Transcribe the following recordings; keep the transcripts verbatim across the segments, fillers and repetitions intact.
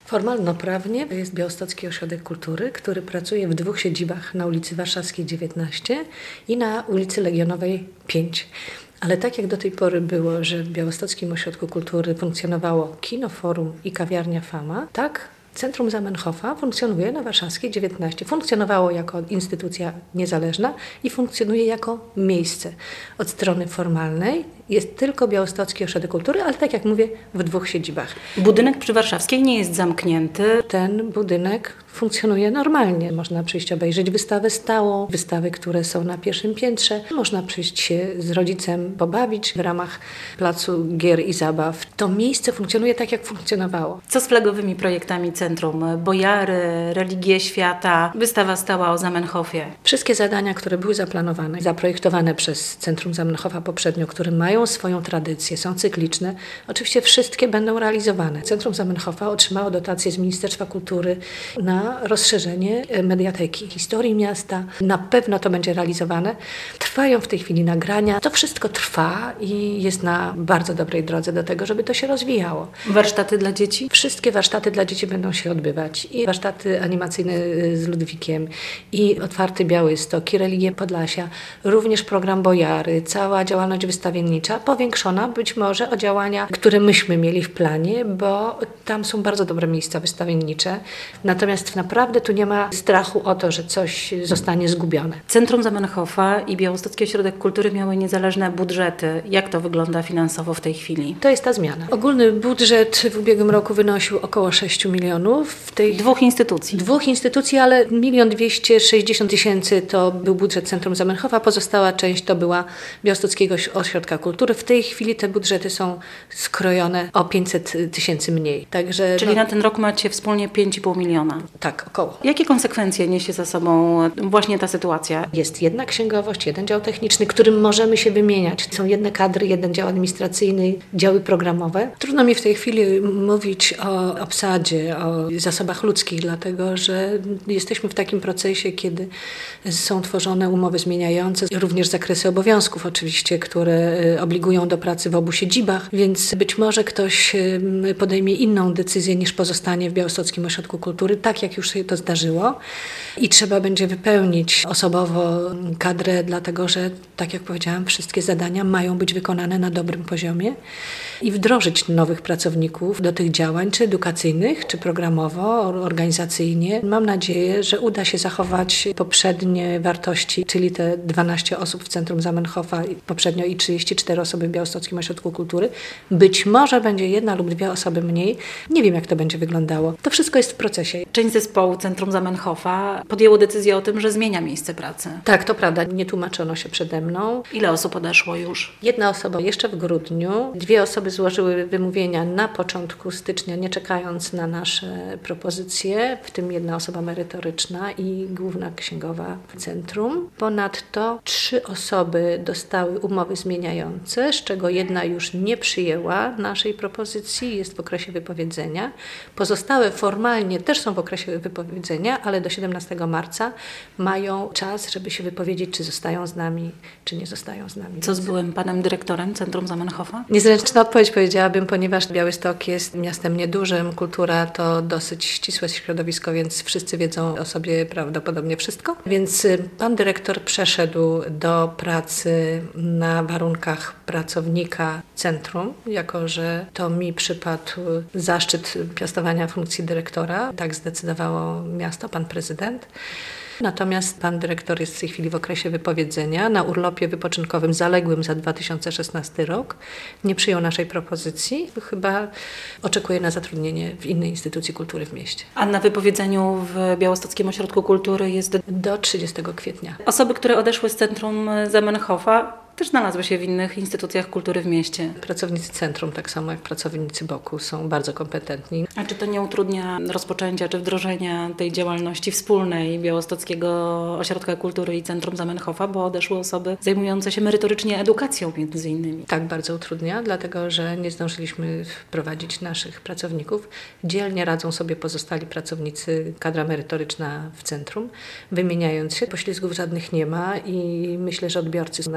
Formalnoprawnie jest Białostocki Ośrodek Kultury, który pracuje w dwóch siedzibach na ulicy Warszawskiej dziewiętnaście i na ulicy Legionowej pięć. Ale tak jak do tej pory było, że w Białostockim Ośrodku Kultury funkcjonowało kino, forum i kawiarnia Fama, tak Centrum Zamenhofa funkcjonuje na Warszawskiej dziewiętnaście. Funkcjonowało jako instytucja niezależna i funkcjonuje jako miejsce. Od strony formalnej jest tylko Białostocki Ośrodek Kultury, ale tak jak mówię, w dwóch siedzibach. Budynek przy Warszawskiej nie jest zamknięty. Ten budynek funkcjonuje normalnie. Można przyjść obejrzeć wystawę stałą, wystawy, które są na pierwszym piętrze. Można przyjść się z rodzicem pobawić w ramach placu gier i zabaw. To miejsce funkcjonuje tak, jak funkcjonowało. Co z flagowymi projektami centrum? Bojary, religie świata, wystawa stała o Zamenhofie. Wszystkie zadania, które były zaplanowane, zaprojektowane przez Centrum Zamenhofa poprzednio, które mają swoją tradycję, są cykliczne, oczywiście wszystkie będą realizowane. Centrum Zamenhofa otrzymało dotację z Ministerstwa Kultury na rozszerzenie mediateki historii miasta. Na pewno to będzie realizowane. Trwają w tej chwili nagrania. To wszystko trwa i jest na bardzo dobrej drodze do tego, żeby to się rozwijało. Warsztaty dla dzieci? Wszystkie warsztaty dla dzieci będą się odbywać. I warsztaty animacyjne z Ludwikiem, i Otwarty Białystok, i Religie Podlasia, również program Bojary, cała działalność wystawiennicza, powiększona być może o działania, które myśmy mieli w planie, bo tam są bardzo dobre miejsca wystawiennicze. Natomiast naprawdę tu nie ma strachu o to, że coś zostanie zgubione. Centrum Zamenhofa i Białostocki Ośrodek Kultury miały niezależne budżety. Jak to wygląda finansowo w tej chwili? To jest ta zmiana. Ogólny budżet w ubiegłym roku wynosił około sześć milionów. W tej Dwóch instytucji. Dwóch instytucji, ale milion dwieście sześćdziesiąt tysięcy to był budżet Centrum Zamenhofa, pozostała część to była Białostockiego Ośrodka Kultury. W tej chwili te budżety są skrojone o pięćset tysięcy mniej. Także, Czyli no, na ten rok macie wspólnie pięć i pół miliona. Tak, około. Jakie konsekwencje niesie za sobą właśnie ta sytuacja? Jest jedna księgowość, jeden dział techniczny, którym możemy się wymieniać. Są jedne kadry, jeden dział administracyjny, działy programowe. Trudno mi w tej chwili mówić o obsadzie, o zasobach ludzkich, dlatego że jesteśmy w takim procesie, kiedy są tworzone umowy zmieniające, również zakresy obowiązków oczywiście, które obligują do pracy w obu siedzibach, więc być może ktoś podejmie inną decyzję niż pozostanie w Białostockim Ośrodku Kultury, tak jak już się to zdarzyło. I trzeba będzie wypełnić osobowo kadrę, dlatego że, tak jak powiedziałam, wszystkie zadania mają być wykonane na dobrym poziomie i wdrożyć nowych pracowników do tych działań, czy edukacyjnych, czy programowo, organizacyjnie. Mam nadzieję, że uda się zachować poprzednie wartości, czyli te dwanaście osób w Centrum Zamenhofa, poprzednio i trzydzieści cztery osoby w Białostockim Ośrodku Kultury. Być może będzie jedna lub dwie osoby mniej. Nie wiem, jak to będzie wyglądało. To wszystko jest w procesie. Część zespołu Centrum Zamenhofa podjęło decyzję o tym, że zmienia miejsce pracy. Tak, to prawda. Nie tłumaczono się przede mną. Ile osób odeszło już? Jedna osoba jeszcze w grudniu. Dwie osoby złożyły wymówienia na początku stycznia, nie czekając na nasze propozycje, w tym jedna osoba merytoryczna i główna księgowa w centrum. Ponadto trzy osoby dostały umowy zmieniające, z czego jedna już nie przyjęła naszej propozycji, jest w okresie wypowiedzenia. Pozostałe formalnie też są w okresie wypowiedzenia, ale do siedemnastego marca mają czas, żeby się wypowiedzieć, czy zostają z nami, czy nie zostają z nami. Co z byłym panem dyrektorem Centrum Zamenhofa? Niezręczna odpowiedź powiedziałabym, ponieważ Białystok jest miastem niedużym, kultura to dosyć ścisłe środowisko, więc wszyscy wiedzą o sobie prawdopodobnie wszystko. Więc pan dyrektor przeszedł do pracy na warunkach pracownika centrum, jako że to mi przypadł zaszczyt piastowania funkcji dyrektora. Tak zdecydowało miasto, pan prezydent. Natomiast pan dyrektor jest w tej chwili w okresie wypowiedzenia, na urlopie wypoczynkowym zaległym za dwa tysiące szesnasty rok. Nie przyjął naszej propozycji. Chyba oczekuje na zatrudnienie w innej instytucji kultury w mieście. A na wypowiedzeniu w Białostockim Ośrodku Kultury jest... Do trzydziestego kwietnia. Osoby, które odeszły z Centrum Zamenhofa, też znalazły się w innych instytucjach kultury w mieście. Pracownicy centrum, tak samo jak pracownicy boku, są bardzo kompetentni. A czy to nie utrudnia rozpoczęcia czy wdrożenia tej działalności wspólnej Białostockiego Ośrodka Kultury i Centrum Zamenhofa, bo odeszły osoby zajmujące się merytorycznie edukacją między innymi? Tak, bardzo utrudnia, dlatego że nie zdążyliśmy wprowadzić naszych pracowników. Dzielnie radzą sobie pozostali pracownicy, kadra merytoryczna w centrum, wymieniając się. Poślizgów żadnych nie ma i myślę, że odbiorcy, nasi widzowie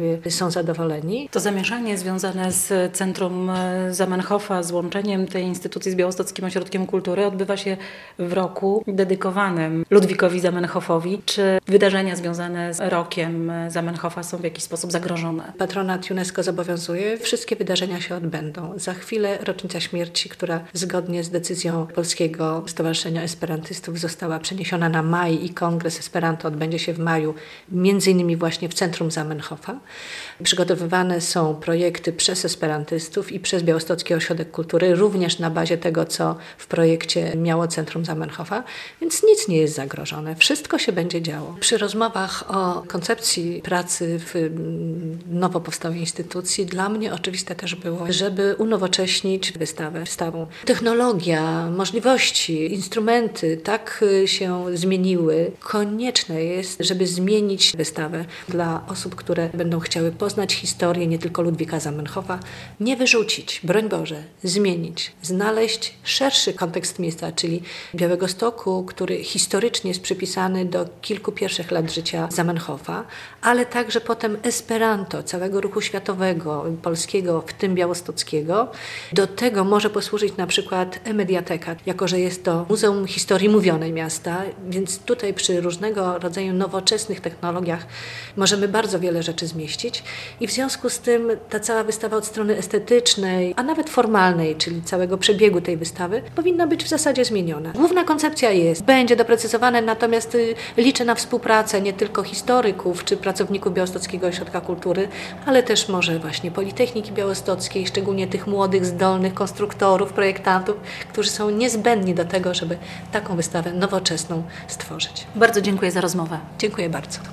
Białostockowie są zadowoleni. To zamieszanie związane z Centrum Zamenhofa, z łączeniem tej instytucji z Białostockim Ośrodkiem Kultury odbywa się w roku dedykowanym Ludwikowi Zamenhofowi. Czy wydarzenia związane z rokiem Zamenhofa są w jakiś sposób zagrożone? Patronat UNESCO zobowiązuje, wszystkie wydarzenia się odbędą. Za chwilę rocznica śmierci, która zgodnie z decyzją Polskiego Stowarzyszenia Esperantystów została przeniesiona na maj i kongres Esperanto odbędzie się w maju, między innymi właśnie w Centrum Zamenhofa. Przygotowywane są projekty przez esperantystów i przez Białostocki Ośrodek Kultury, również na bazie tego, co w projekcie miało Centrum Zamenhofa, więc nic nie jest zagrożone. Wszystko się będzie działo. Przy rozmowach o koncepcji pracy w nowo powstałej instytucji dla mnie oczywiste też było, żeby unowocześnić wystawę. Wystawą. Technologia, możliwości, instrumenty tak się zmieniły. Konieczne jest, żeby zmienić wystawę dla osób, które będą chciały poznać historię nie tylko Ludwika Zamenhofa, nie wyrzucić, broń Boże, zmienić, znaleźć szerszy kontekst miejsca, czyli Białegostoku, który historycznie jest przypisany do kilku pierwszych lat życia Zamenhofa, ale także potem Esperanto, całego ruchu światowego, polskiego, w tym białostockiego. Do tego może posłużyć na przykład e-mediateka, jako że jest to Muzeum Historii Mówionej miasta, więc tutaj przy różnego rodzaju nowoczesnych technologiach możemy bardzo wiele rzeczy zmieścić i w związku z tym ta cała wystawa od strony estetycznej, a nawet formalnej, czyli całego przebiegu tej wystawy, powinna być w zasadzie zmieniona. Główna koncepcja jest, będzie doprecyzowana, natomiast liczę na współpracę nie tylko historyków czy pracowników Białostockiego Ośrodka Kultury, ale też może właśnie Politechniki Białostockiej, szczególnie tych młodych, zdolnych konstruktorów, projektantów, którzy są niezbędni do tego, żeby taką wystawę nowoczesną stworzyć. Bardzo dziękuję za rozmowę. Dziękuję bardzo.